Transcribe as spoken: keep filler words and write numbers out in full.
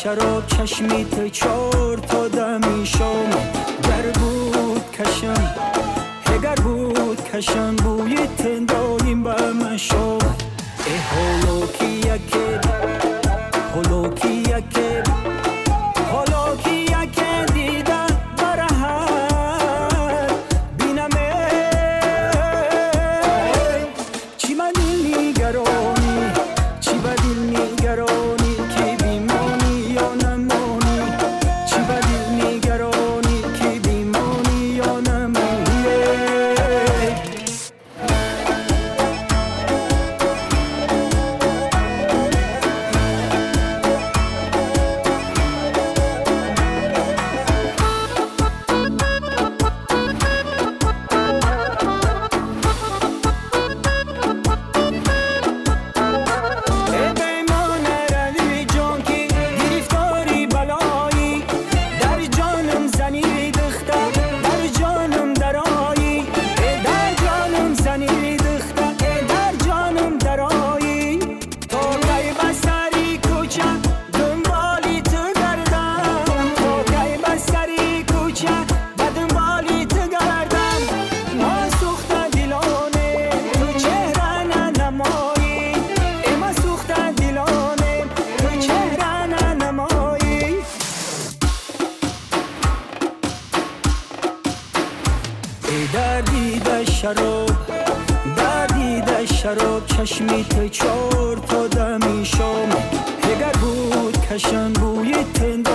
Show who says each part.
Speaker 1: شراب چشمی تو چار تا دمی شام گر بود کشم اگر بود کشم بوی تندایم به من شام ای حالا کی یکی حالا کی یکی حالا کی یکی دیدن برهر بینم چی با دل نگرانی چی با دل نگرانی کی بیمانی یا نمانی چی با دل نگرانی کی بیمانی یا نمانی دردیده شراب دردیده شراب چشمی تو چار تا دمی شام اگر بود کشم بوی تند